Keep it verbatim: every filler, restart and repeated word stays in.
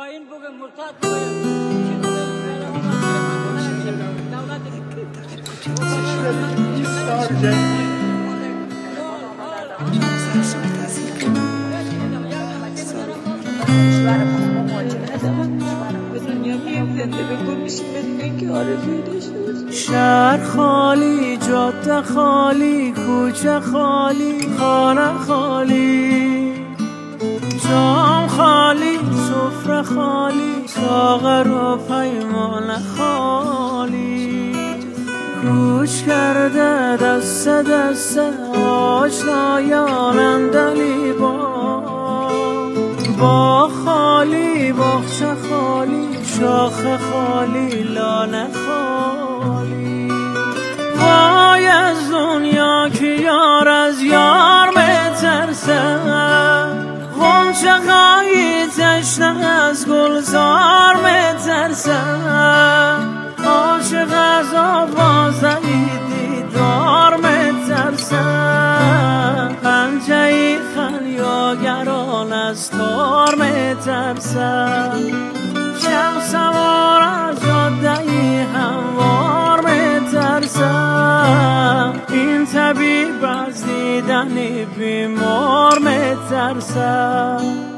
این بگه مرتد بگه شهر خالی، جاده خالی، کوچه خالی، خانه خالی، جام خالی، سفره خالی، ساغر و پیمانه خالی. کوچ کرده دست دست آشنایان دلی با با خالی، باغچه خالی، شاخ خالی، لانه خالی. وای از دنیا که یار از یار میترسه، غنچه خواهی تشنه از گلزار میترسه. عاشق از آوازهی دیدار میترسه، پنجه خلیاگران از تار میترسه. شب سوار از جادهی هموار میترسه، این طبیب از دیدن بیمار میترسه.